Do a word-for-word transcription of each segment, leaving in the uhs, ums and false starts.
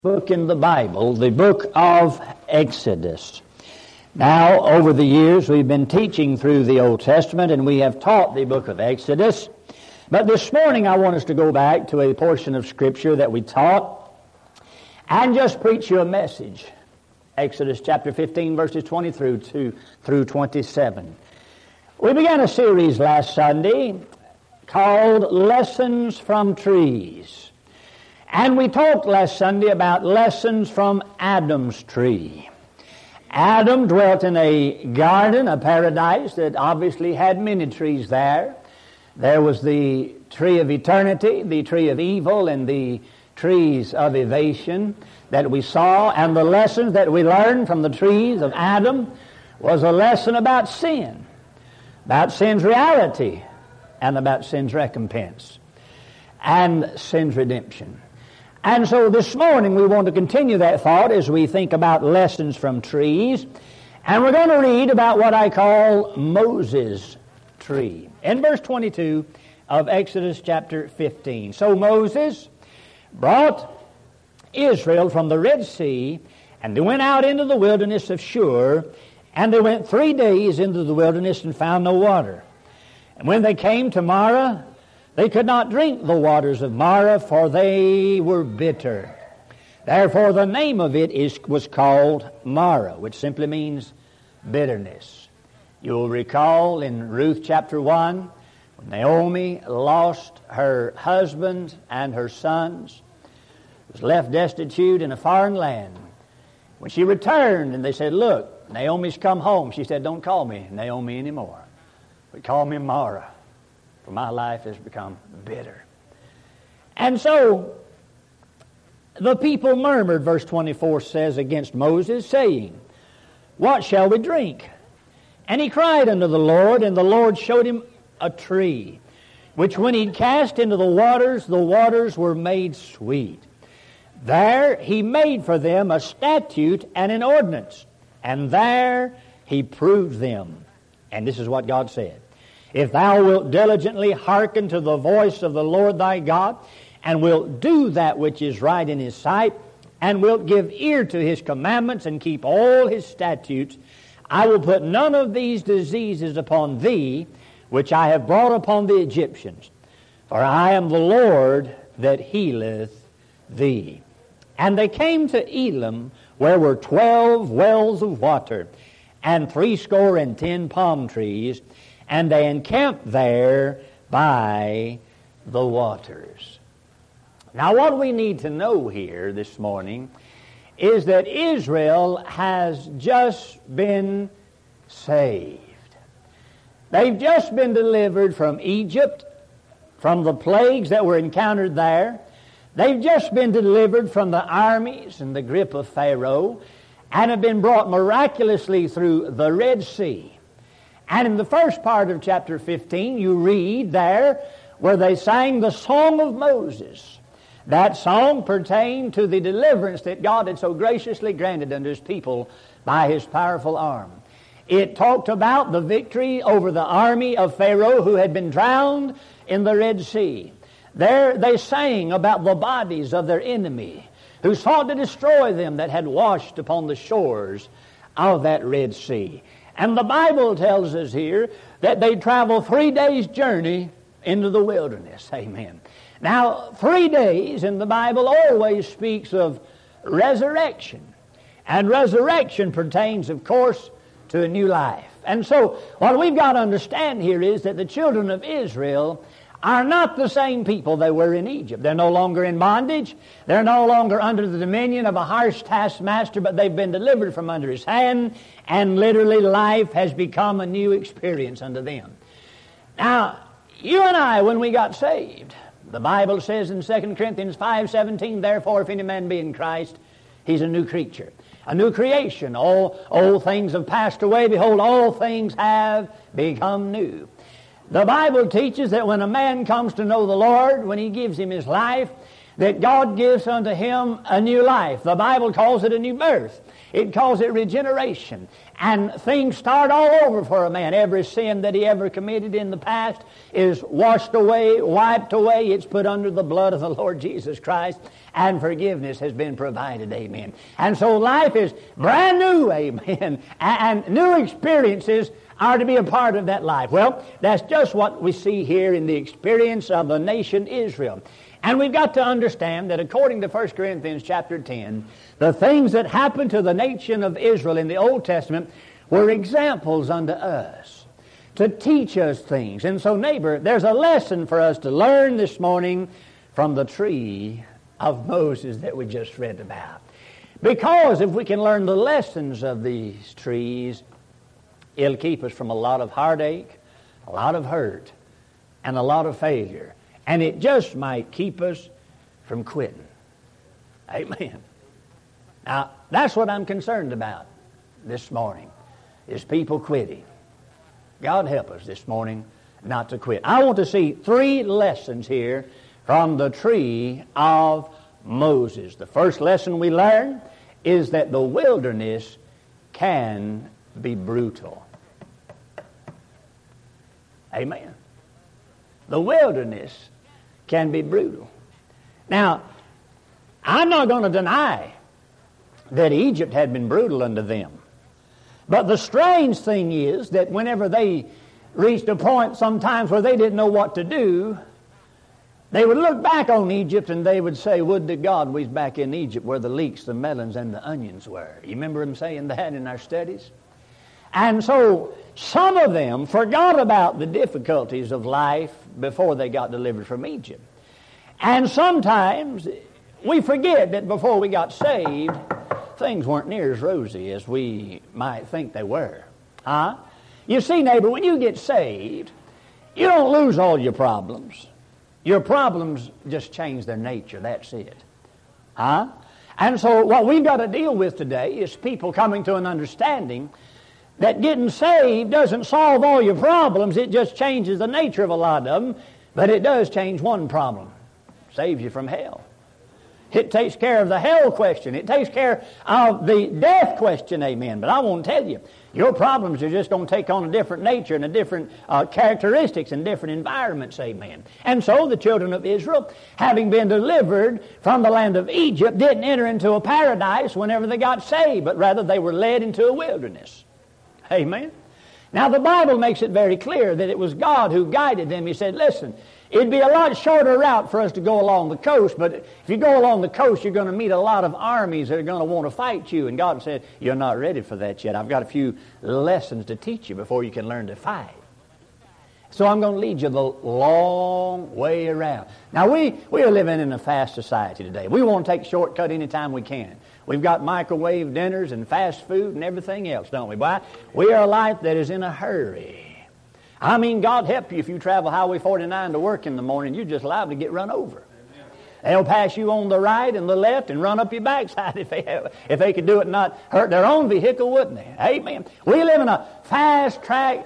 book in the Bible, the book of Exodus. Now, over the years, we've been teaching through the Old Testament, and we have taught the book of Exodus. But this morning, I want us to go back to a portion of Scripture that we taught and just preach you a message. Exodus chapter fifteen, verses twenty through to, through twenty-seven. We began a series last Sunday called Lessons from Trees. And we talked last Sunday about lessons from Adam's tree. Adam dwelt in a garden, a paradise that obviously had many trees there. There was the tree of eternity, the tree of evil, and the trees of evasion that we saw. And the lessons that we learned from the trees of Adam was a lesson about sin, about sin's reality, and about sin's recompense, and sin's redemption. And so this morning we want to continue that thought as we think about lessons from trees. And we're going to read about what I call Moses' tree. In verse twenty-two of Exodus chapter fifteen. So Moses brought Israel from the Red Sea, and they went out into the wilderness of Shur, and they went three days into the wilderness and found no water. And when they came to Marah, they could not drink the waters of Marah, for they were bitter. Therefore the name of it is was called Marah, which simply means bitterness. You'll recall in Ruth chapter one, when Naomi lost her husband and her sons, was left destitute in a foreign land. When she returned and they said, "Look, Naomi's come home," she said, "Don't call me Naomi anymore, but call me Marah, for my life has become bitter." And so the people murmured, verse twenty-four says, against Moses, saying, "What shall we drink?" And he cried unto the Lord, and the Lord showed him a tree, which when he cast into the waters, the waters were made sweet. There he made for them a statute and an ordinance, and there he proved them. And this is what God said: "If thou wilt diligently hearken to the voice of the Lord thy God, and wilt do that which is right in his sight, and wilt give ear to his commandments, and keep all his statutes, I will put none of these diseases upon thee, which I have brought upon the Egyptians. For I am the Lord that healeth thee." And they came to Elim, where were twelve wells of water, and threescore and ten palm trees, and they encamped there by the waters. Now what we need to know here this morning is that Israel has just been saved. They've just been delivered from Egypt, from the plagues that were encountered there. They've just been delivered from the armies and the grip of Pharaoh, and have been brought miraculously through the Red Sea. And in the first part of chapter fifteen, you read there where they sang the song of Moses. That song pertained to the deliverance that God had so graciously granted unto his people by his powerful arm. It talked about the victory over the army of Pharaoh who had been drowned in the Red Sea. There they sang about the bodies of their enemy who sought to destroy them that had washed upon the shores of that Red Sea. And the Bible tells us here that they traveled three days' journey into the wilderness. Amen. Now, three days in the Bible always speaks of resurrection. And resurrection pertains, of course, to a new life. And so, what we've got to understand here is that the children of Israel are not the same people they were in Egypt. They're no longer in bondage. They're no longer under the dominion of a harsh taskmaster, but they've been delivered from under his hand, and literally life has become a new experience unto them. Now, you and I, when we got saved, the Bible says in Second Corinthians five seventeen, "Therefore, if any man be in Christ, he's a new creature, a new creation. All old things have passed away. Behold, all things have become new." The Bible teaches that when a man comes to know the Lord, when he gives him his life, that God gives unto him a new life. The Bible calls it a new birth. It calls it regeneration. And things start all over for a man. Every sin that he ever committed in the past is washed away, wiped away. It's put under the blood of the Lord Jesus Christ, and forgiveness has been provided. Amen. And so life is brand new. Amen. And new experiences are to be a part of that life. Well, that's just what we see here in the experience of the nation Israel. And we've got to understand that according to First Corinthians chapter ten, the things that happened to the nation of Israel in the Old Testament were examples unto us to teach us things. And so, neighbor, there's a lesson for us to learn this morning from the tree of Moses that we just read about. Because if we can learn the lessons of these trees, it'll keep us from a lot of heartache, a lot of hurt, and a lot of failure. And it just might keep us from quitting. Amen. Now, that's what I'm concerned about this morning, is people quitting. God help us this morning not to quit. I want to see three lessons here from the tree of Moses. The first lesson we learn is that the wilderness can be brutal. Amen. The wilderness can be brutal. Now, I'm not going to deny that Egypt had been brutal unto them. But the strange thing is that whenever they reached a point sometimes where they didn't know what to do, they would look back on Egypt and they would say, would to God we was back in Egypt where the leeks, the melons, and the onions were. You remember them saying that in our studies? And so some of them forgot about the difficulties of life before they got delivered from Egypt. And sometimes we forget that before we got saved, things weren't near as rosy as we might think they were. Huh? You see, neighbor, when you get saved, you don't lose all your problems. Your problems just change their nature. That's it. Huh? And so what we've got to deal with today is people coming to an understanding that getting saved doesn't solve all your problems. It just changes the nature of a lot of them. But it does change one problem. It saves you from hell. It takes care of the hell question. It takes care of the death question, amen. But I won't tell you, your problems are just going to take on a different nature and a different uh, characteristics and different environments, amen. And so the children of Israel, having been delivered from the land of Egypt, didn't enter into a paradise whenever they got saved, but rather they were led into a wilderness. Amen. Now the Bible makes it very clear that it was God who guided them. He said, listen, it'd be a lot shorter route for us to go along the coast, but if you go along the coast, you're going to meet a lot of armies that are going to want to fight you. And God said, you're not ready for that yet. I've got a few lessons to teach you before you can learn to fight. So I'm going to lead you the long way around. Now we, we are living in a fast society today. We want to take a shortcut anytime we can. We've got microwave dinners and fast food and everything else, don't we? Why? We are a life that is in a hurry. I mean, God help you if you travel Highway forty-nine to work in the morning, you're just liable to get run over. They'll pass you on the right and the left and run up your backside if they have, if they could do it and not hurt their own vehicle, wouldn't they? Amen. We live in a fast-track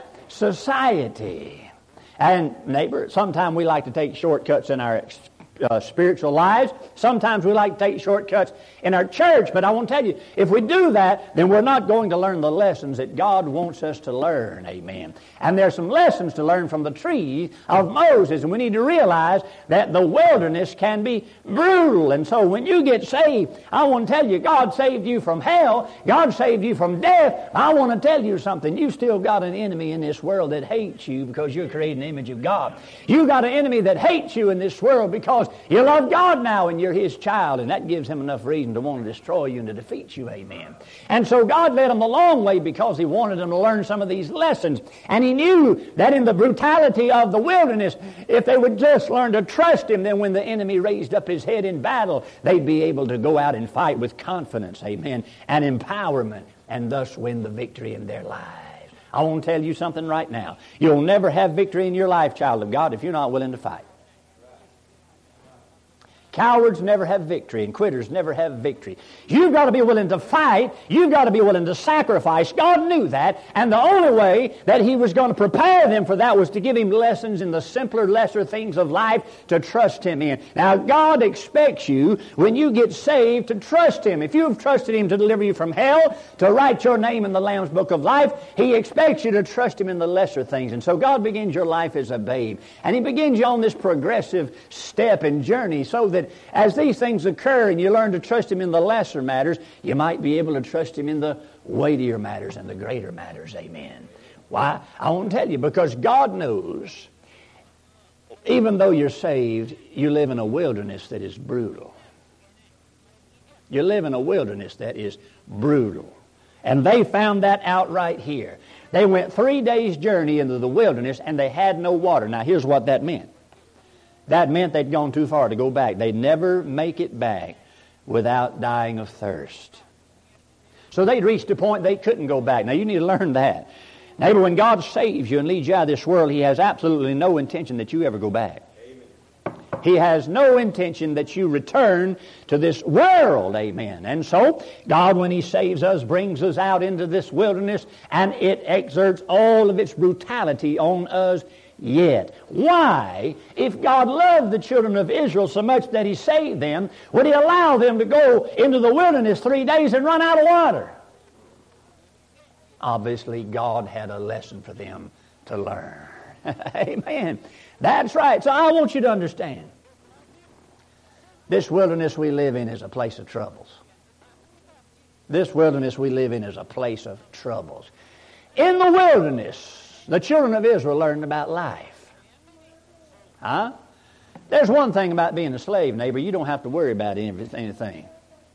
society. And, neighbor, sometimes we like to take shortcuts in our Uh, spiritual lives. Sometimes we like to take shortcuts in our church, but I want to tell you, if we do that, then we're not going to learn the lessons that God wants us to learn. Amen. And there's some lessons to learn from the tree of Moses, and we need to realize that the wilderness can be brutal. And so when you get saved, I want to tell you, God saved you from hell. God saved you from death. I want to tell you something. You've still got an enemy in this world that hates you because you're created in the image of God. You've got an enemy that hates you in this world because you love God now and you're His child, and that gives him enough reason to want to destroy you and to defeat you, amen. And so God led them a long way because He wanted them to learn some of these lessons. And He knew that in the brutality of the wilderness, if they would just learn to trust Him, then when the enemy raised up his head in battle, they'd be able to go out and fight with confidence, amen, and empowerment, and thus win the victory in their lives. I want to tell you something right now. You'll never have victory in your life, child of God, if you're not willing to fight. Cowards never have victory, and quitters never have victory. You've got to be willing to fight. You've got to be willing to sacrifice. God knew that, and the only way that He was going to prepare them for that was to give him lessons in the simpler, lesser things of life to trust Him in. Now, God expects you, when you get saved, to trust Him. If you've trusted Him to deliver you from hell, to write your name in the Lamb's Book of Life, He expects you to trust Him in the lesser things. And so God begins your life as a babe, and He begins you on this progressive step and journey so that as these things occur and you learn to trust Him in the lesser matters, you might be able to trust Him in the weightier matters and the greater matters. Amen. Why? I won't tell you, because God knows, even though you're saved, you live in a wilderness that is brutal. You live in a wilderness that is brutal. And they found that out right here. They went three days' journey into the wilderness and they had no water. Now, here's what that meant. That meant they'd gone too far to go back. They'd never make it back without dying of thirst. So they'd reached a point they couldn't go back. Now, you need to learn that. Neighbor, when God saves you and leads you out of this world, He has absolutely no intention that you ever go back. Amen. He has no intention that you return to this world. Amen. And so, God, when He saves us, brings us out into this wilderness, and it exerts all of its brutality on us yet. Why, if God loved the children of Israel so much that He saved them, would He allow them to go into the wilderness three days and run out of water? Obviously, God had a lesson for them to learn. Amen. That's right. So I want you to understand, this wilderness we live in is a place of troubles. This wilderness we live in is a place of troubles. In the wilderness, the children of Israel learned about life. Huh? There's one thing about being a slave, neighbor. You don't have to worry about anything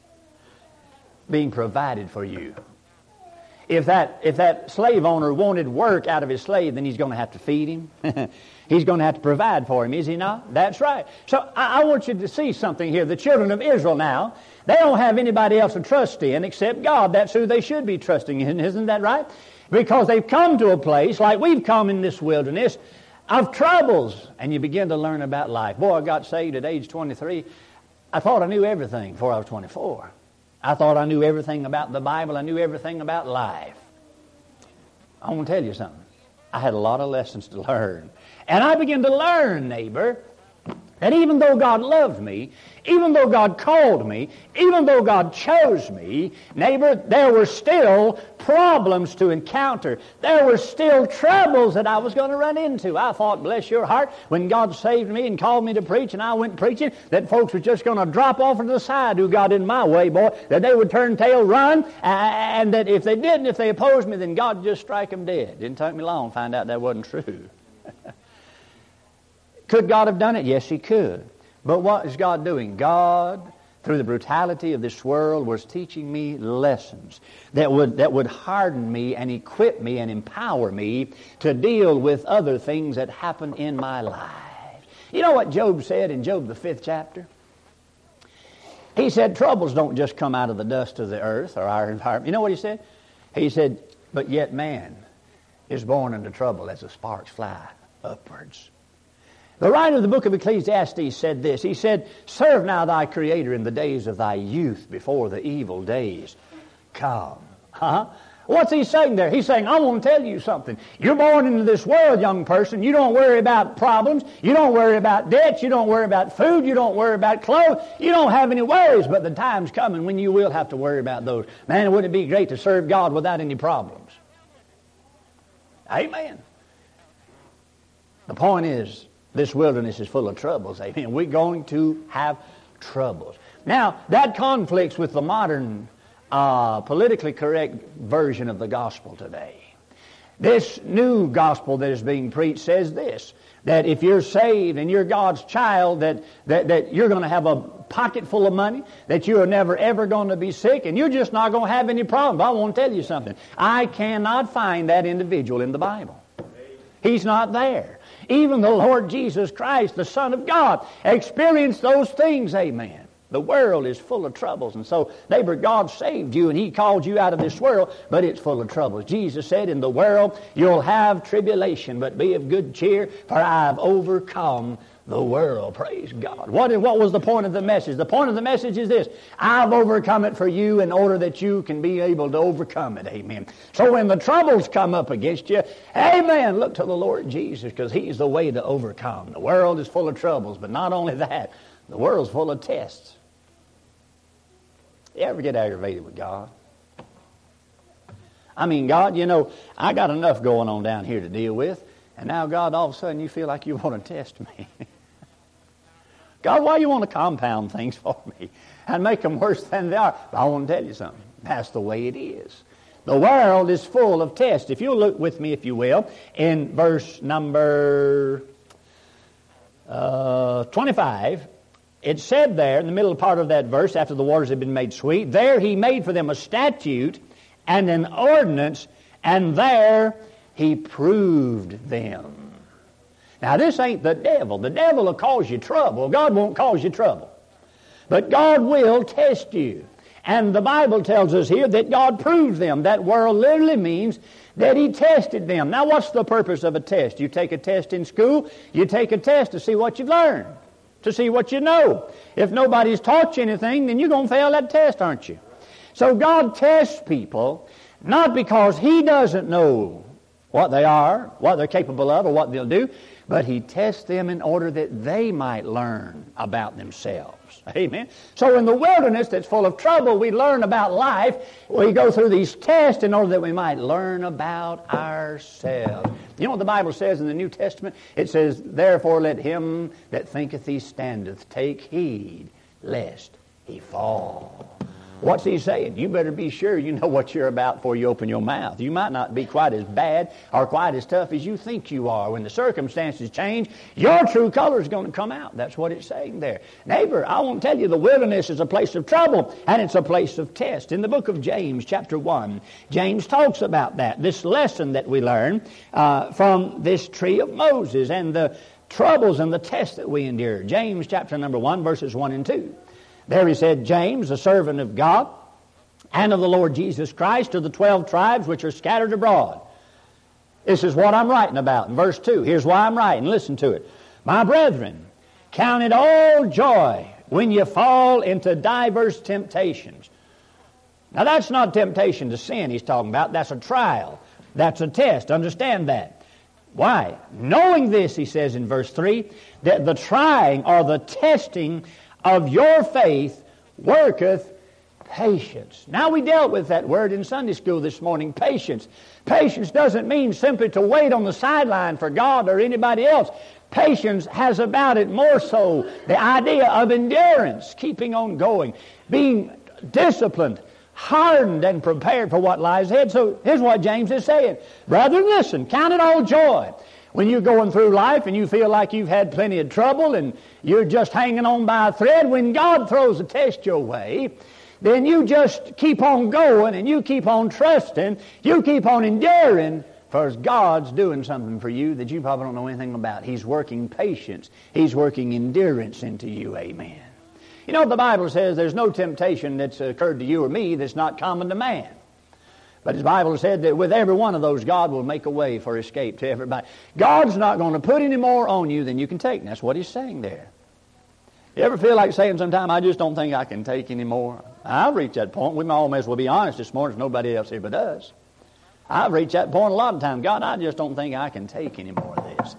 being provided for you. If that, if that slave owner wanted work out of his slave, then he's going to have to feed him. He's going to have to provide for him, is he not? That's right. So I, I want you to see something here. The children of Israel now, they don't have anybody else to trust in except God. That's who they should be trusting in. Isn't that right? Because they've come to a place, like we've come in this wilderness, of troubles. And you begin to learn about life. Boy, I got saved at age twenty-three. I thought I knew everything before I was twenty-four. I thought I knew everything about the Bible. I knew everything about life. I want to tell you something. I had a lot of lessons to learn. And I began to learn, neighbor, that even though God loved me, even though God called me, even though God chose me, neighbor, there were still problems to encounter. There were still troubles that I was going to run into. I thought, bless your heart, when God saved me and called me to preach and I went preaching, that folks were just going to drop off to the side who got in my way, boy, that they would turn tail, run, and that if they didn't, if they opposed me, then God would just strike them dead. Didn't take me long to find out that wasn't true. Could God have done it? Yes, He could. But what is God doing? God, through the brutality of this world, was teaching me lessons that would, that would harden me and equip me and empower me to deal with other things that happen in my life. You know what Job said in Job, the fifth chapter? He said, troubles don't just come out of the dust of the earth or our environment. You know what he said? He said, but yet man is born into trouble as the sparks fly upwards. The writer of the book of Ecclesiastes said this. He said, serve now thy Creator in the days of thy youth before the evil days come. Huh? What's he saying there? He's saying, I want to tell you something. You're born into this world, young person. You don't worry about problems. You don't worry about debts. You don't worry about food. You don't worry about clothes. You don't have any worries. But the time's coming when you will have to worry about those. Man, wouldn't it be great to serve God without any problems? Amen. The point is, this wilderness is full of troubles. Amen. We're going to have troubles. Now, that conflicts with the modern, uh, politically correct version of the gospel today. This new gospel that is being preached says this, that if you're saved and you're God's child, that, that, that you're going to have a pocket full of money, that you are never, ever going to be sick, and you're just not going to have any problem. But I want to tell you something. I cannot find that individual in the Bible. He's not there. Even the Lord Jesus Christ, the Son of God, experienced those things. Amen. The world is full of troubles. And so, neighbor, God saved you and He called you out of this world, but it's full of troubles. Jesus said, in the world you'll have tribulation, but be of good cheer, for I've overcome the world. Praise God. What, what was the point of the message? The point of the message is this: I've overcome it for you in order that you can be able to overcome it. Amen. So when the troubles come up against you, amen, look to the Lord Jesus, because He's the way to overcome. The world is full of troubles, but not only that, the world's full of tests. You ever get aggravated with God? I mean, God, you know, I got enough going on down here to deal with, and now, God, all of a sudden you feel like you want to test me. God, why do you want to compound things for me and make them worse than they are? But I want to tell you something. That's the way it is. The world is full of tests. If you'll look with me, if you will, in verse number uh, twenty-five, it said there in the middle part of that verse, after the waters had been made sweet, there He made for them a statute and an ordinance, and there He proved them. Now, this ain't the devil. The devil will cause you trouble. God won't cause you trouble. But God will test you. And the Bible tells us here that God proves them. That word literally means that He tested them. Now, what's the purpose of a test? You take a test in school, you take a test to see what you've learned, to see what you know. If nobody's taught you anything, then you're going to fail that test, aren't you? So God tests people not because He doesn't know what they are, what they're capable of, or what they'll do, but He tests them in order that they might learn about themselves. Amen. So in the wilderness that's full of trouble, we learn about life. We go through these tests in order that we might learn about ourselves. You know what the Bible says in the New Testament? It says, therefore let him that thinketh he standeth take heed lest he fall. What's He saying? You better be sure you know what you're about before you open your mouth. You might not be quite as bad or quite as tough as you think you are. When the circumstances change, your true color is going to come out. That's what it's saying there. Neighbor, I want to tell you, the wilderness is a place of trouble, and it's a place of test. In the book of James, chapter one, James talks about that, this lesson that we learn uh, from this tree of Moses and the troubles and the tests that we endure. James, chapter number one, verses one and two. There he said, James, a servant of God and of the Lord Jesus Christ, to the twelve tribes which are scattered abroad. This is what I'm writing about in verse two. Here's why I'm writing. Listen to it. My brethren, count it all joy when you fall into diverse temptations. Now that's not temptation to sin he's talking about. That's a trial. That's a test. Understand that. Why? Knowing this, he says in verse three, that the trying or the testing of your faith worketh patience. Now, we dealt with that word in Sunday school this morning, patience. Patience doesn't mean simply to wait on the sideline for God or anybody else. Patience has about it more so the idea of endurance, keeping on going, being disciplined, hardened, and prepared for what lies ahead. So here's what James is saying. Brethren, listen, count it all joy when you're going through life and you feel like you've had plenty of trouble and you're just hanging on by a thread. When God throws a test your way, then you just keep on going and you keep on trusting. You keep on enduring, because God's doing something for you that you probably don't know anything about. He's working patience. He's working endurance into you. Amen. You know, the Bible says there's no temptation that's occurred to you or me that's not common to man. But His Bible said that with every one of those, God will make a way for escape to everybody. God's not going to put any more on you than you can take. And that's what He's saying there. You ever feel like saying sometime, I just don't think I can take any more? I've reached that point. We might all may as well be honest this morning. There's nobody else here but us. I've reached that point a lot of times. God, I just don't think I can take any more of this.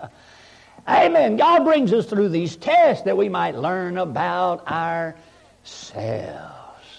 Amen. God brings us through these tests that we might learn about ourselves.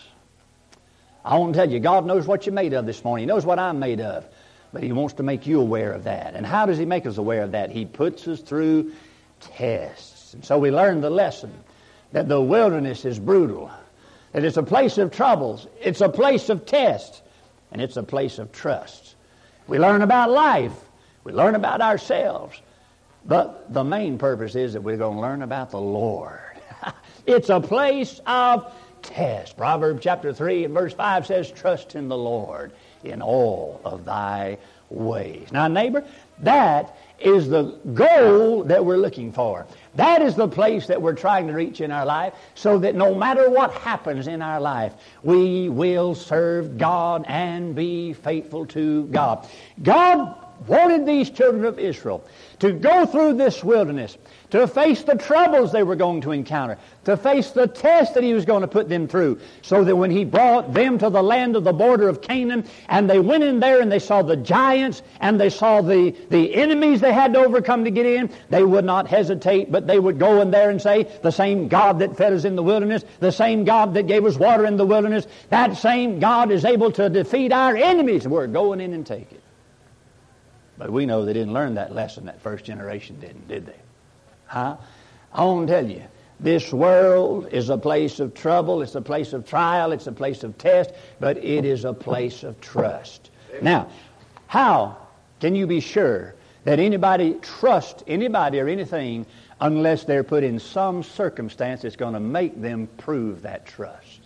I want to tell you, God knows what you're made of this morning. He knows what I'm made of. But He wants to make you aware of that. And how does He make us aware of that? He puts us through tests. And so we learn the lesson that the wilderness is brutal, that it's a place of troubles, it's a place of tests, and it's a place of trust. We learn about life. We learn about ourselves. But the main purpose is that we're going to learn about the Lord. It's a place of test. Proverbs chapter three and verse five says, trust in the Lord in all of thy ways. Now, neighbor, that is the goal that we're looking for. That is the place that we're trying to reach in our life, so that no matter what happens in our life, we will serve God and be faithful to God. God wanted these children of Israel to go through this wilderness, to face the troubles they were going to encounter, to face the test that He was going to put them through, so that when He brought them to the land of the border of Canaan, and they went in there and they saw the giants, and they saw the, the enemies they had to overcome to get in, they would not hesitate, but they would go in there and say, the same God that fed us in the wilderness, the same God that gave us water in the wilderness, that same God is able to defeat our enemies. We're going in and take it. But we know they didn't learn that lesson. That first generation didn't, did they? Huh? I want to tell you, this world is a place of trouble. It's a place of trial. It's a place of test. But it is a place of trust. Now, how can you be sure that anybody trusts anybody or anything unless they're put in some circumstance that's going to make them prove that trust?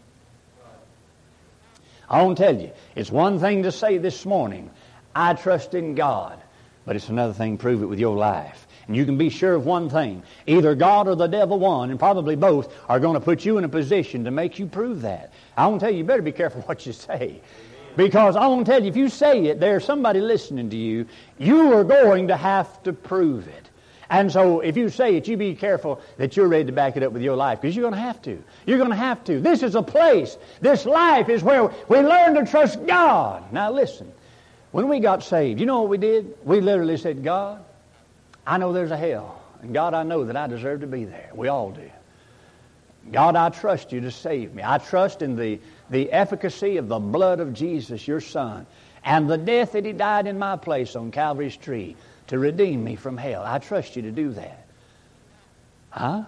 I want to tell you, it's one thing to say this morning, I trust in God. But it's another thing, prove it with your life. And you can be sure of one thing. Either God or the devil, one, and probably both, are going to put you in a position to make you prove that. I want to tell you, you better be careful what you say. Because I want to tell you, if you say it, there's somebody listening to you, you are going to have to prove it. And so if you say it, you be careful that you're ready to back it up with your life, because you're going to have to. You're going to have to. This is a place. This life is where we learn to trust God. Now listen. When we got saved, you know what we did? We literally said, God, I know there's a hell. And God, I know that I deserve to be there. We all do. God, I trust you to save me. I trust in the, the efficacy of the blood of Jesus, your Son, and the death that He died in my place on Calvary's tree to redeem me from hell. I trust you to do that. Huh?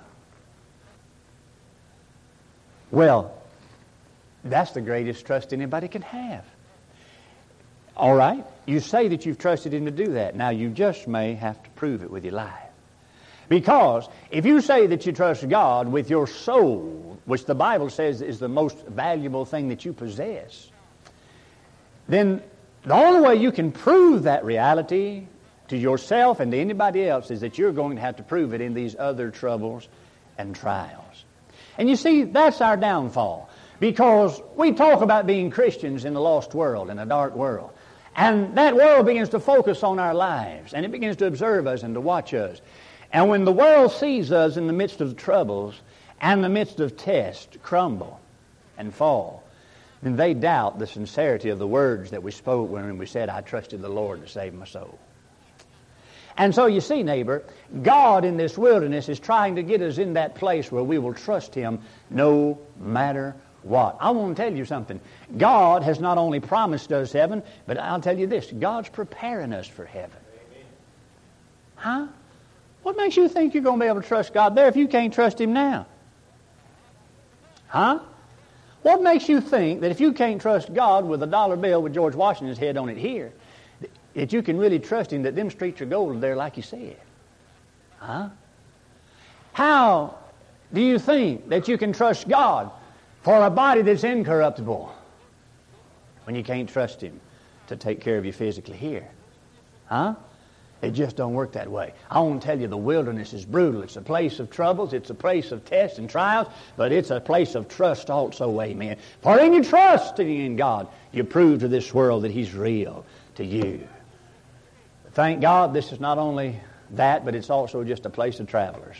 Well, that's the greatest trust anybody can have. All right, you say that you've trusted Him to do that. Now, you just may have to prove it with your life. Because if you say that you trust God with your soul, which the Bible says is the most valuable thing that you possess, then the only way you can prove that reality to yourself and to anybody else is that you're going to have to prove it in these other troubles and trials. And you see, that's our downfall. Because we talk about being Christians in a lost world, in a dark world. And that world begins to focus on our lives, and it begins to observe us and to watch us. And when the world sees us in the midst of troubles and the midst of tests crumble and fall, then they doubt the sincerity of the words that we spoke when we said, I trusted the Lord to save my soul. And so you see, neighbor, God in this wilderness is trying to get us in that place where we will trust Him no matter what. I want to tell you something. God has not only promised us heaven, but I'll tell you this, God's preparing us for heaven. Huh? What makes you think you're going to be able to trust God there if you can't trust Him now? Huh? What makes you think that if you can't trust God with a dollar bill with George Washington's head on it here, that you can really trust Him that them streets are gold there like He said? Huh? How do you think that you can trust God for a body that's incorruptible when you can't trust Him to take care of you physically here? Huh? It just don't work that way. I want to tell you, the wilderness is brutal. It's a place of troubles. It's a place of tests and trials, but it's a place of trust also, amen. For in your trusting in God, you prove to this world that He's real to you. Thank God this is not only that, but it's also just a place of travelers.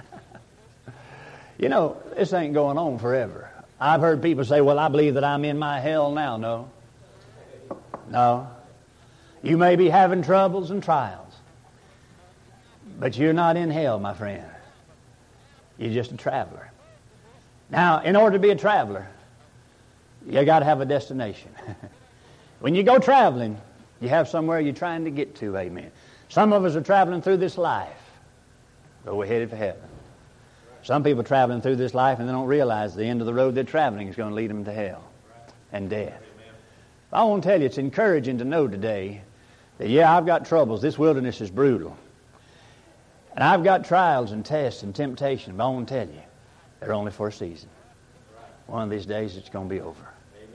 You know, this ain't going on forever. I've heard people say, well, I believe that I'm in my hell now. No. No. You may be having troubles and trials, but you're not in hell, my friend. You're just a traveler. Now, in order to be a traveler, you got to have a destination. When you go traveling, you have somewhere you're trying to get to, amen. Some of us are traveling through this life, but we're headed for heaven. Some people are traveling through this life and they don't realize the end of the road they're traveling is going to lead them to hell and death. I want to tell you, it's encouraging to know today that, yeah, I've got troubles. This wilderness is brutal. And I've got trials and tests and temptation, but I want to tell you, they're only for a season. One of these days it's going to be over.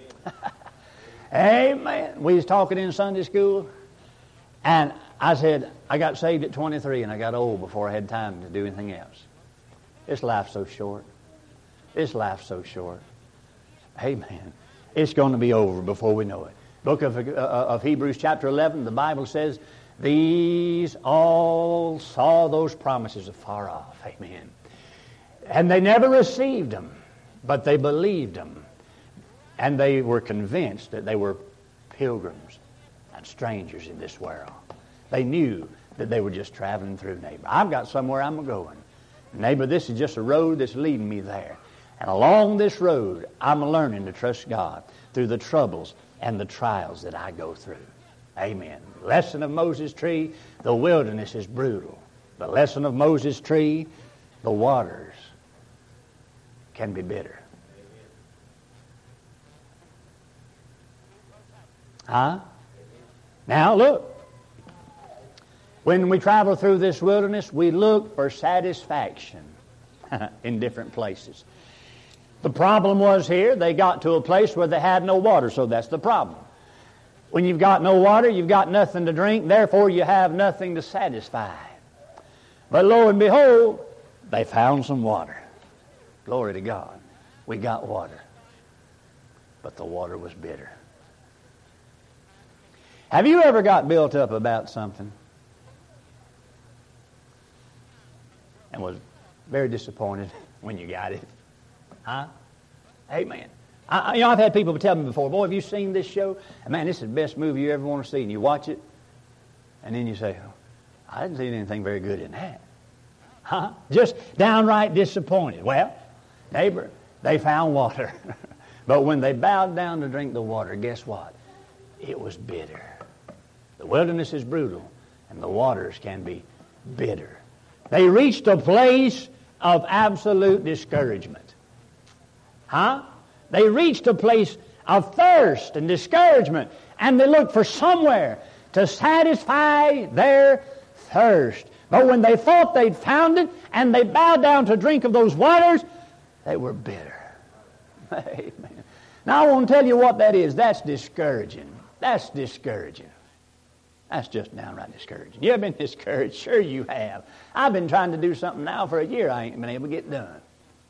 Amen. Amen. We was talking in Sunday school, and I said, I got saved at twenty-three and I got old before I had time to do anything else. This life's so short. This life's so short. Amen. It's going to be over before we know it. Book of, uh, of Hebrews chapter eleven, the Bible says These all saw those promises afar off. Amen. And they never received them, but they believed them. And they were convinced that they were pilgrims and strangers in this world. They knew that they were just traveling through, neighbor. I've got somewhere I'm going. Neighbor, this is just a road that's leading me there. And along this road, I'm learning to trust God through the troubles and the trials that I go through. Amen. Lesson of Moses' tree, the wilderness is brutal. The lesson of Moses' tree, the waters can be bitter. Huh? Now look. When we travel through this wilderness, we look for satisfaction in different places. The problem was here, they got to a place where they had no water, so that's the problem. When you've got no water, you've got nothing to drink, therefore you have nothing to satisfy. But lo and behold, they found some water. Glory to God. We got water. But the water was bitter. Have you ever got built up about something and was very disappointed when you got it? Huh? Amen. I, you know, I've had people tell me before, boy, have you seen this show? And man, this is the best movie you ever want to see. And you watch it, and then you say, oh, I didn't see anything very good in that. Huh? Just downright disappointed. Well, neighbor, they found water. But when they bowed down to drink the water, guess what? It was bitter. The wilderness is brutal, and the waters can be bitter. They reached a place of absolute discouragement. Huh? They reached a place of thirst and discouragement, and they looked for somewhere to satisfy their thirst. But when they thought they'd found it, and they bowed down to drink of those waters, they were bitter. Amen. Now I want to tell you what that is. That's discouraging. That's discouraging. That's just downright discouraging. You ever been discouraged? Sure you have. I've been trying to do something now for a year I ain't been able to get done.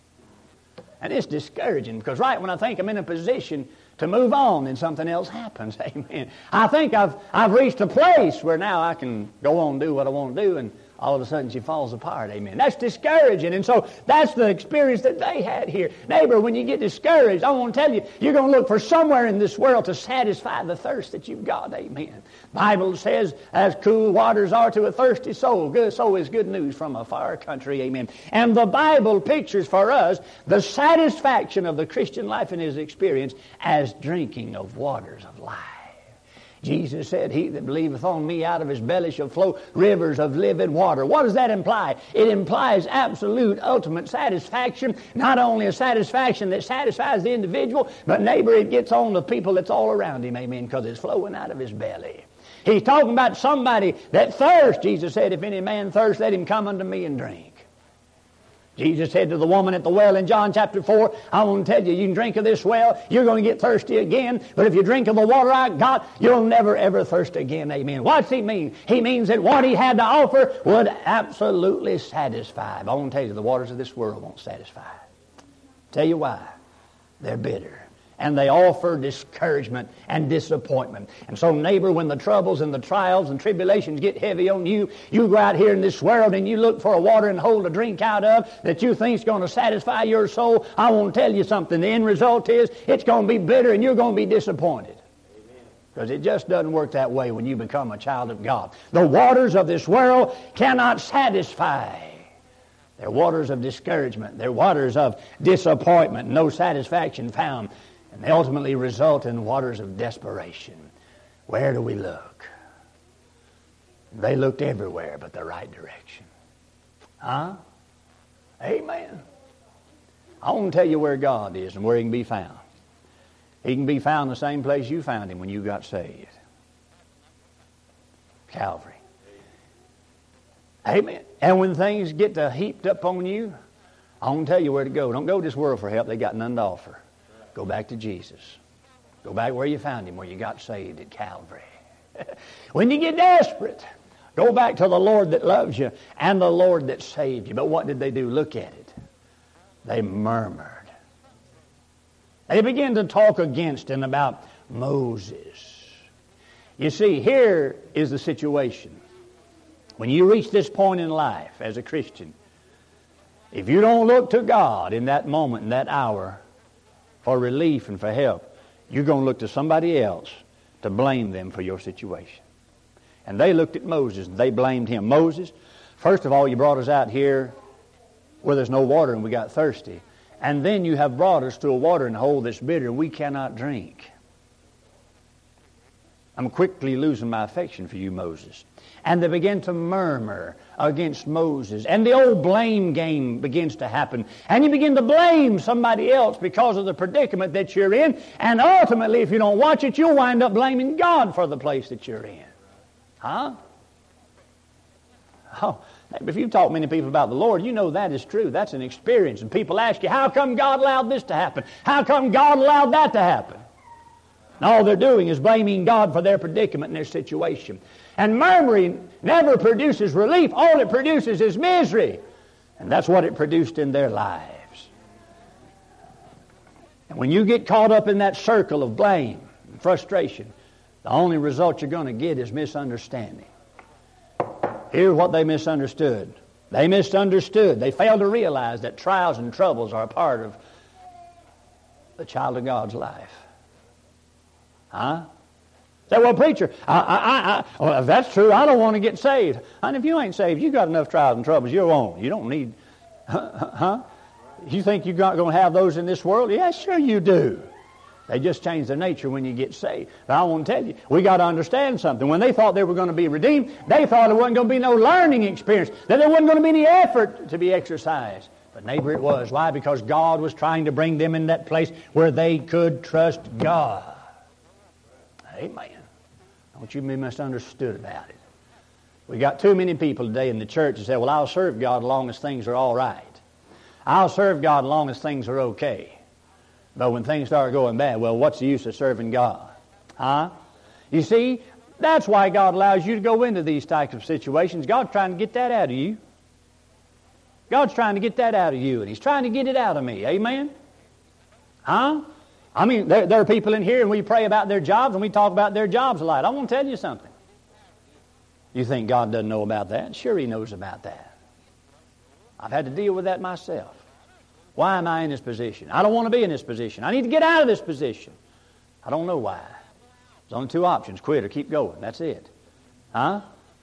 And it's discouraging because right when I think I'm in a position to move on, then something else happens. Amen. I think I've I've reached a place where now I can go on and do what I want to do, and all of a sudden she falls apart. Amen. That's discouraging. And so that's the experience that they had here. Neighbor, when you get discouraged, I want to tell you, you're going to look for somewhere in this world to satisfy the thirst that you've got. Amen. Bible says, as cool waters are to a thirsty soul, good, so is good news from a far country. Amen. And the Bible pictures for us the satisfaction of the Christian life and his experience as drinking of waters of life. Jesus said, he that believeth on me, out of his belly shall flow rivers of living water. What does that imply? It implies absolute, ultimate satisfaction. Not only a satisfaction that satisfies the individual, but neighbor, it gets on the people that's all around him, amen, because it's flowing out of his belly. He's talking about somebody that thirsts. Jesus said, if any man thirst, let him come unto me and drink. Jesus said to the woman at the well in John chapter four, I want to tell you, you can drink of this well, you're going to get thirsty again, but if you drink of the water I got, you'll never ever thirst again. Amen. What's he mean? He means that what he had to offer would absolutely satisfy. But I want to tell you, the waters of this world won't satisfy. Tell you why. They're bitter. And they offer discouragement and disappointment. And so, neighbor, when the troubles and the trials and tribulations get heavy on you, you go out here in this world and you look for a water and hole to drink out of that you think is going to satisfy your soul. I want to tell you something. The end result is it's going to be bitter and you're going to be disappointed. Because it just doesn't work that way when you become a child of God. The waters of this world cannot satisfy. They're waters of discouragement. They're waters of disappointment. No satisfaction found. And they ultimately result in waters of desperation. Where do we look? They looked everywhere but the right direction. Huh? Amen. I want to tell you where God is and where he can be found. He can be found the same place you found him when you got saved. Calvary. Amen. And when things get to heaped up on you, I want to tell you where to go. Don't go to this world for help. They got none to offer. Go back to Jesus. Go back where you found him, where you got saved at Calvary. When you get desperate, go back to the Lord that loves you and the Lord that saved you. But what did they do? Look at it. They murmured. They began to talk against and about Moses. You see, here is the situation. When you reach this point in life as a Christian, if you don't look to God in that moment, in that hour, for relief and for help, you're going to look to somebody else to blame them for your situation. And they looked at Moses and they blamed him. Moses, first of all, you brought us out here where there's no water and we got thirsty. And then you have brought us to a watering hole that's bitter and we cannot drink. I'm quickly losing my affection for you, Moses. And they begin to murmur against Moses. And the old blame game begins to happen. And you begin to blame somebody else because of the predicament that you're in. And ultimately, if you don't watch it, you'll wind up blaming God for the place that you're in. Huh? Oh, if you've talked to many people about the Lord, you know that is true. That's an experience. And people ask you, how come God allowed this to happen? How come God allowed that to happen? And all they're doing is blaming God for their predicament and their situation. And murmuring never produces relief. All it produces is misery. And that's what it produced in their lives. And when you get caught up in that circle of blame and frustration, the only result you're going to get is misunderstanding. Here's what they misunderstood. They misunderstood. They failed to realize that trials and troubles are a part of the child of God's life. Huh? Say, well, preacher, I, I, I, well, if that's true, I don't want to get saved. And if you ain't saved, you got enough trials and troubles you're on. You don't need, huh? You think you're going to have those in this world? Yeah, sure you do. They just change their nature when you get saved. But I want to tell you, we got to understand something. When they thought they were going to be redeemed, they thought there wasn't going to be no learning experience, that there wasn't going to be any effort to be exercised. But neighbor, it was. Why? Because God was trying to bring them in that place where they could trust God. Amen. Don't you be misunderstood about it. We got too many people today in the church that say, well, I'll serve God as long as things are all right. I'll serve God as long as things are okay. But when things start going bad, well, what's the use of serving God? Huh? You see, that's why God allows you to go into these types of situations. God's trying to get that out of you. God's trying to get that out of you, and He's trying to get it out of me. Amen? Huh? I mean, there, there are people in here, and we pray about their jobs, and we talk about their jobs a lot. I want to tell you something. You think God doesn't know about that? Sure He knows about that. I've had to deal with that myself. Why am I in this position? I don't want to be in this position. I need to get out of this position. I don't know why. There's only two options, quit or keep going. That's it. Huh?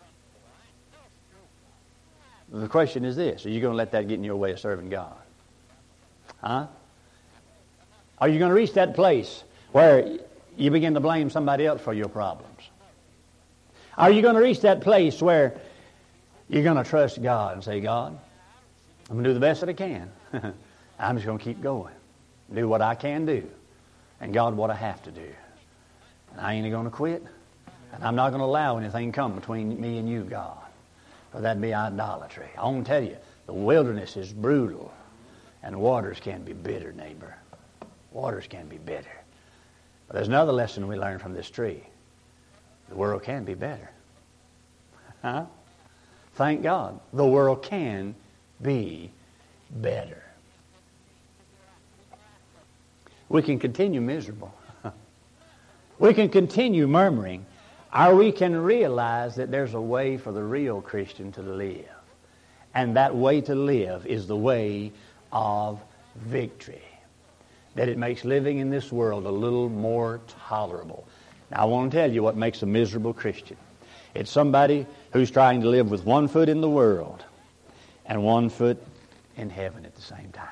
The question is this, are you going to let that get in your way of serving God? Huh? Are you going to reach that place where you begin to blame somebody else for your problems? Are you going to reach that place where you're going to trust God and say, God, I'm going to do the best that I can. I'm just going to keep going. Do what I can do. And God, what I have to do. And I ain't going to quit. And I'm not going to allow anything come between me and you, God. For that'd be idolatry. I want to tell you, the wilderness is brutal. And waters can be bitter, neighbor. Waters can be bitter. But there's another lesson we learn from this tree. The world can be better. Huh? Thank God. The world can be better. We can continue miserable. We can continue murmuring. Or we can realize that there's a way for the real Christian to live. And that way to live is the way of victory. That it makes living in this world a little more tolerable. Now, I want to tell you what makes a miserable Christian. It's somebody who's trying to live with one foot in the world and one foot in heaven at the same time.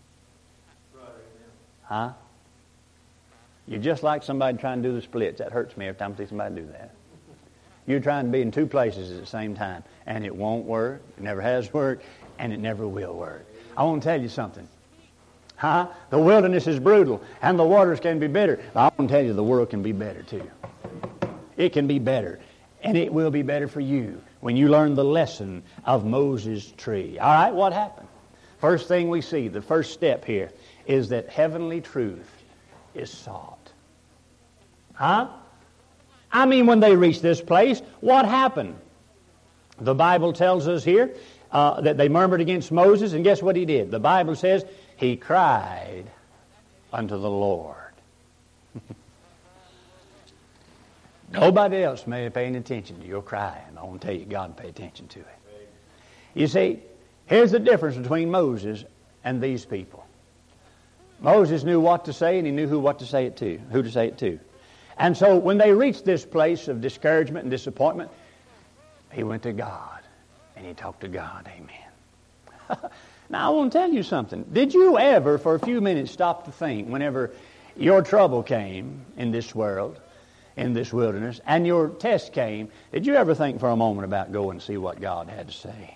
Huh? You're just like somebody trying to do the splits. That hurts me every time I see somebody do that. You're trying to be in two places at the same time, and it won't work, it never has worked, and it never will work. I want to tell you something. Huh? The wilderness is brutal, and the waters can be bitter. I want to tell you the world can be better too. It can be better, and it will be better for you when you learn the lesson of Moses' tree. All right, what happened? First thing we see, the first step here, is that heavenly truth is sought. Huh? I mean, when they reached this place, what happened? The Bible tells us here uh, that they murmured against Moses, and guess what he did? The Bible says he cried unto the Lord. Nobody else may be paying attention to your crying. I want to tell you, God will pay attention to it. You see, here's the difference between Moses and these people. Moses knew what to say, and he knew who what to say it to, who to say it to. And so when they reached this place of discouragement and disappointment, he went to God, and he talked to God. Amen. Now, I want to tell you something. Did you ever, for a few minutes, stop to think whenever your trouble came in this world, in this wilderness, and your test came, did you ever think for a moment about going and see what God had to say?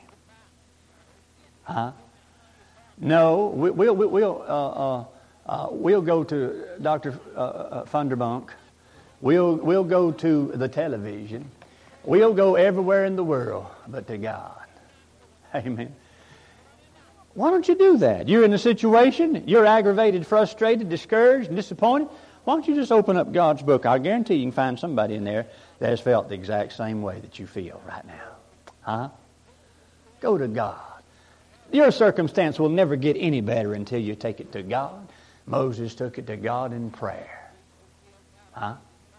Huh? No, we, we'll, we'll, uh, uh, uh, we'll go to Doctor Uh, uh, Funderbunk. We'll, we'll go to the television. We'll go everywhere in the world but to God. Amen. Why don't you do that? You're in a situation, you're aggravated, frustrated, discouraged, and disappointed. Why don't you just open up God's book? I guarantee you can find somebody in there that has felt the exact same way that you feel right now. Huh? Go to God. Your circumstance will never get any better until you take it to God. Moses took it to God in prayer. Huh?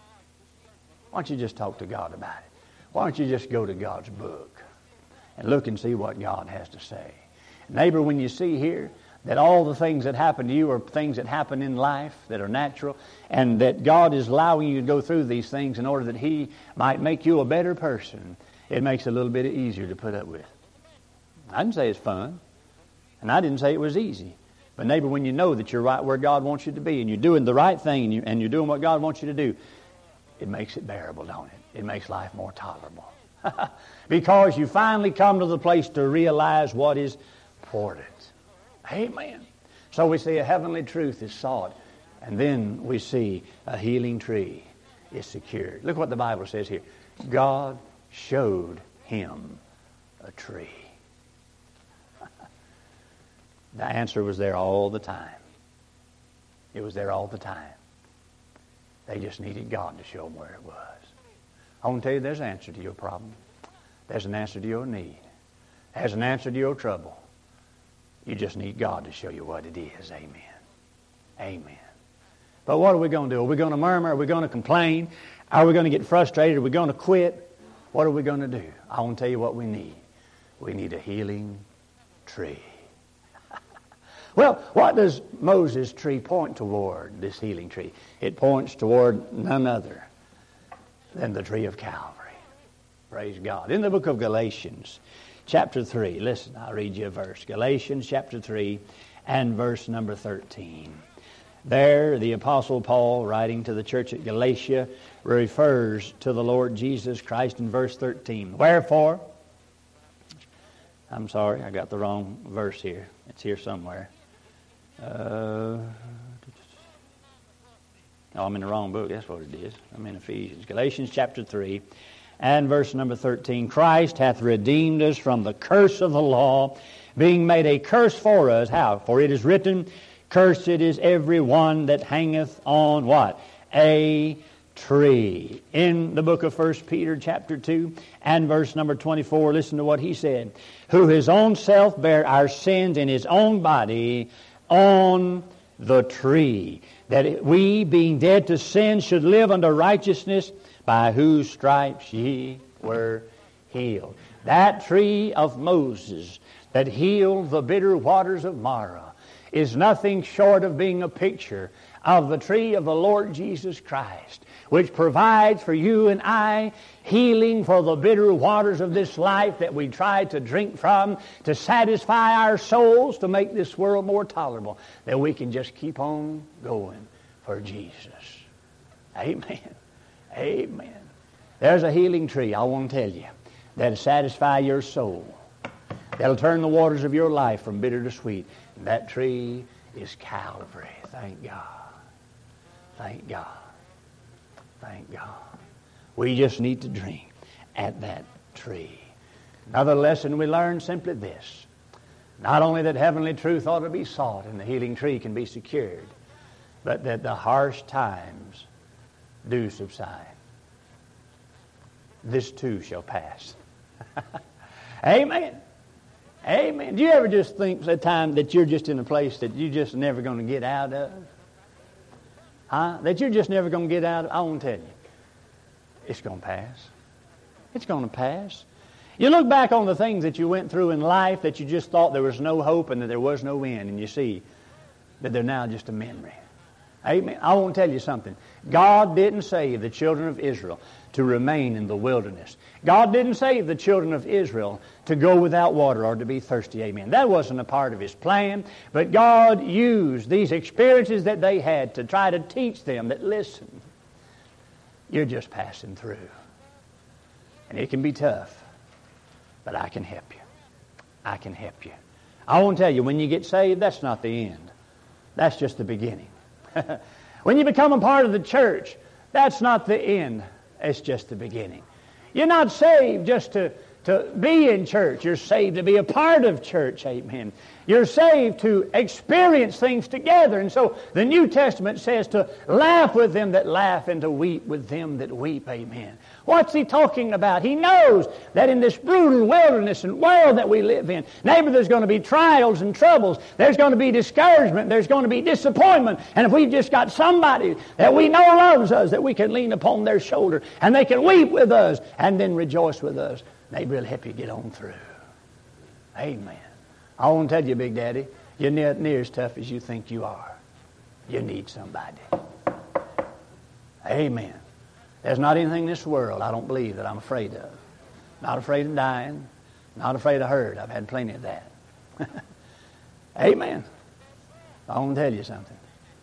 Why don't you just talk to God about it? Why don't you just go to God's book and look and see what God has to say? Neighbor, when you see here that all the things that happen to you are things that happen in life that are natural, and that God is allowing you to go through these things in order that He might make you a better person, it makes it a little bit easier to put up with. I didn't say it's fun, and I didn't say it was easy. But neighbor, when you know that you're right where God wants you to be, and you're doing the right thing, and, you, and you're doing what God wants you to do, it makes it bearable, don't it? It makes life more tolerable. Because you finally come to the place to realize what is important. Amen. So we see a heavenly truth is sought, and then we see a healing tree is secured. Look what the Bible says here. God showed him a tree. The answer was there all the time. It was there all the time. They just needed God to show them where it was. I want to tell you, there's an answer to your problem. There's an answer to your need. There's an answer to your trouble. You just need God to show you what it is. Amen. Amen. But what are we going to do? Are we going to murmur? Are we going to complain? Are we going to get frustrated? Are we going to quit? What are we going to do? I want to tell you what we need. We need a healing tree. Well, what does Moses' tree point toward, this healing tree? It points toward none other than the tree of Calvary. Praise God. In the book of Galatians, chapter three, listen, I'll read you a verse. Galatians chapter three and verse number thirteen. There, the Apostle Paul, writing to the church at Galatia, refers to the Lord Jesus Christ in verse thirteen. Wherefore, I'm sorry, I got the wrong verse here. It's here somewhere. Uh, oh, I'm in the wrong book. That's what it is. I'm in Ephesians. Galatians chapter three and verse number thirteen. Christ hath redeemed us from the curse of the law, being made a curse for us. How? For it is written, cursed is every one that hangeth on what? A tree. In the book of First Peter chapter two and verse number twenty-four, listen to what he said. Who his own self bare our sins in his own body on the tree, that we, being dead to sin, should live unto righteousness, by whose stripes ye were healed. That tree of Moses that healed the bitter waters of Marah is nothing short of being a picture of the tree of the Lord Jesus Christ, which provides for you and I healing for the bitter waters of this life that we try to drink from to satisfy our souls, to make this world more tolerable, that we can just keep on going for Jesus. Amen. Amen. There's a healing tree, I want to tell you, that'll satisfy your soul. That'll turn the waters of your life from bitter to sweet. And that tree is Calvary. Thank God. Thank God. Thank God. We just need to drink at that tree. Another lesson we learn, simply this. Not only that heavenly truth ought to be sought and the healing tree can be secured, but that the harsh times do subside. This too shall pass. Amen. Amen. Do you ever just think at time that you're just in a place that you're just never going to get out of? Huh? That you're just never going to get out of? I want to tell you. It's going to pass. It's going to pass. You look back on the things that you went through in life that you just thought there was no hope and that there was no end, and you see that they're now just a memory. Amen. I want to tell you something. God didn't save the children of Israel to remain in the wilderness. God didn't save the children of Israel to go without water or to be thirsty. Amen. That wasn't a part of His plan. But God used these experiences that they had to try to teach them that, listen, you're just passing through. And it can be tough, but I can help you. I can help you. I want to tell you, when you get saved, that's not the end. That's just the beginning. When you become a part of the church, that's not the end. It's just the beginning. You're not saved just to, to be in church. You're saved to be a part of church. Amen. You're saved to experience things together. And so the New Testament says to laugh with them that laugh and to weep with them that weep. Amen. What's he talking about? He knows that in this brutal wilderness and world that we live in, neighbor, there's going to be trials and troubles. There's going to be discouragement. There's going to be disappointment. And if we've just got somebody that we know loves us, that we can lean upon their shoulder and they can weep with us and then rejoice with us, neighbor, will help you get on through. Amen. I want to tell you, Big Daddy, you're near, near as tough as you think you are. You need somebody. Amen. There's not anything in this world, I don't believe, that I'm afraid of. Not afraid of dying. Not afraid of hurt. I've had plenty of that. Amen. I want to tell you something.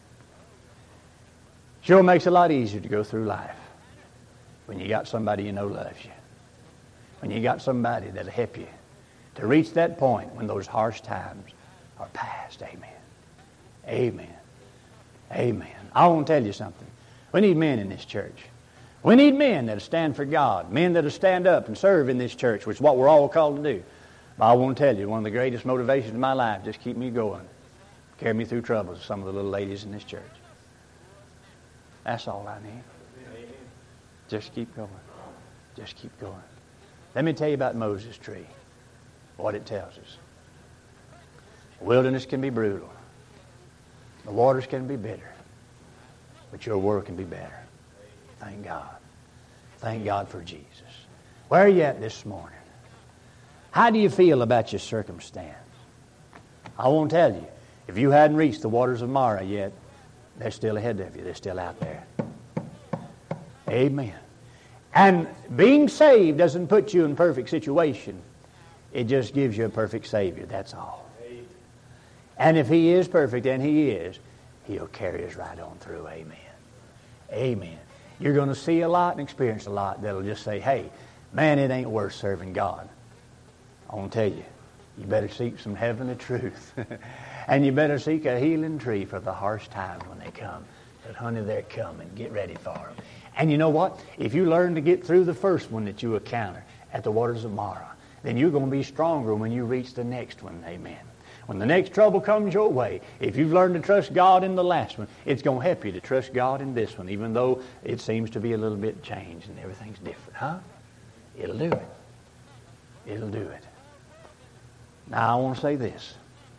Sure makes it a lot easier to go through life when you got somebody you know loves you. When you got somebody that'll help you to reach that point when those harsh times are past. Amen. Amen. Amen. I want to tell you something. We need men in this church. We need men that'll stand for God. Men that'll stand up and serve in this church, which is what we're all called to do. But I want to tell you, one of the greatest motivations in my life, just keep me going. Carry me through troubles with some of the little ladies in this church. That's all I need. Just keep going. Just keep going. Let me tell you about Moses' tree. What it tells us. The wilderness can be brutal. The waters can be bitter. But your world can be better. Thank God. Thank God for Jesus. Where are you at this morning? How do you feel about your circumstance? I won't tell you. If you hadn't reached the waters of Marah yet, they're still ahead of you. They're still out there. Amen. And being saved doesn't put you in a perfect situation. It just gives you a perfect Savior. That's all. And if He is perfect, and He is, He'll carry us right on through. Amen. Amen. You're going to see a lot and experience a lot that'll just say, hey, man, it ain't worth serving God. I want to tell you, you better seek some heavenly truth. And you better seek a healing tree for the harsh times when they come. But honey, they're coming. Get ready for them. And you know what? If you learn to get through the first one that you encounter at the waters of Marah, then you're going to be stronger when you reach the next one. Amen. When the next trouble comes your way, if you've learned to trust God in the last one, it's going to help you to trust God in this one, even though it seems to be a little bit changed and everything's different. Huh? It'll do it. It'll do it. Now, I want to say this.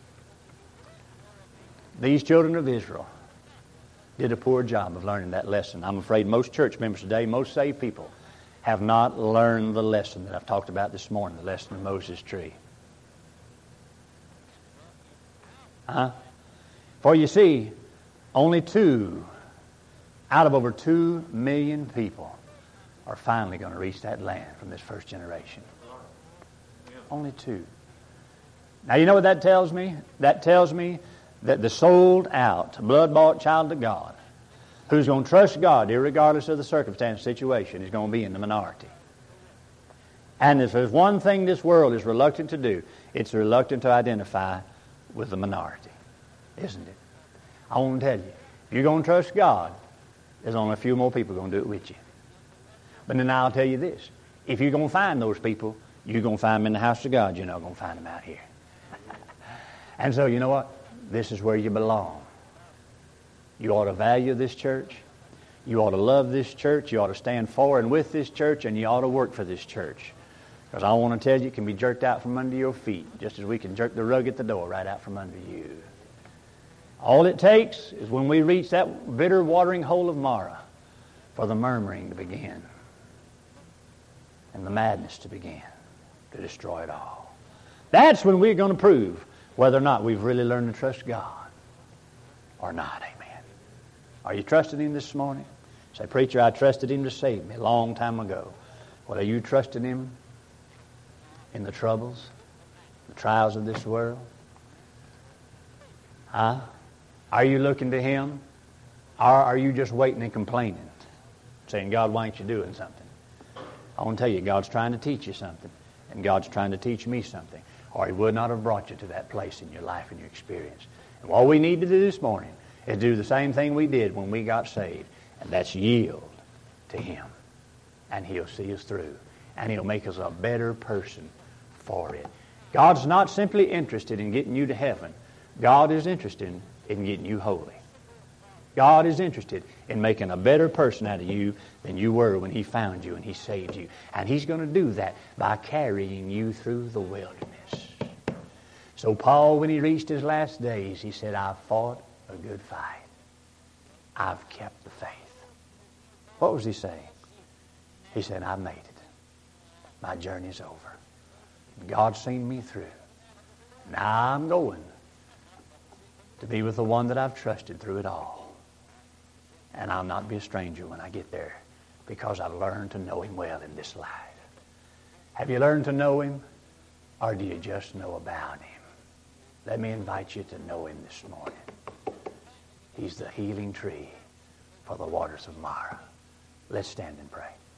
These children of Israel did a poor job of learning that lesson. I'm afraid most church members today, most saved people, have not learned the lesson that I've talked about this morning, the lesson of Moses' tree. Huh? For you see, only two out of over two million people are finally going to reach that land from this first generation. Only two. Now, you know what that tells me? That tells me that the sold out, blood-bought child of God, who's going to trust God irregardless of the circumstance situation, is going to be in the minority. And if there's one thing this world is reluctant to do, it's reluctant to identify with the minority, isn't it? I want to tell you, if you're going to trust God, there's only a few more people going to do it with you. But then I'll tell you this, if you're going to find those people, you're going to find them in the house of God. You're not going to find them out here. And so, you know what? This is where you belong. You ought to value this church. You ought to love this church. You ought to stand for and with this church, and you ought to work for this church. Because I want to tell you, it can be jerked out from under your feet, just as we can jerk the rug at the door right out from under you. All it takes is when we reach that bitter watering hole of Marah for the murmuring to begin. and the madness to begin to destroy it all. That's when we're going to prove whether or not we've really learned to trust God or not. Amen. Are you trusting Him this morning? Say, preacher, I trusted Him to save me a long time ago. Well, are you trusting Him in the troubles, the trials of this world? Huh? Are you looking to Him? Or are you just waiting and complaining? Saying, God, why ain't you doing something? I want to tell you, God's trying to teach you something. And God's trying to teach me something. Or He would not have brought you to that place in your life and your experience. And what we need to do this morning is do the same thing we did when we got saved. And that's yield to Him. And He'll see us through. And He'll make us a better person for it. God's not simply interested in getting you to heaven. God is interested in getting you holy. God is interested in making a better person out of you than you were when He found you and He saved you. And He's going to do that by carrying you through the wilderness. So Paul, when he reached his last days, he said, I've fought a good fight. I've kept the faith. What was he saying? He said, I've made it. My journey's over. God's seen me through. Now I'm going to be with the one that I've trusted through it all. And I'll not be a stranger when I get there, because I've learned to know Him well in this life. Have you learned to know Him, or do you just know about Him? Let me invite you to know Him this morning. He's the healing tree for the waters of Mara. Let's stand and pray.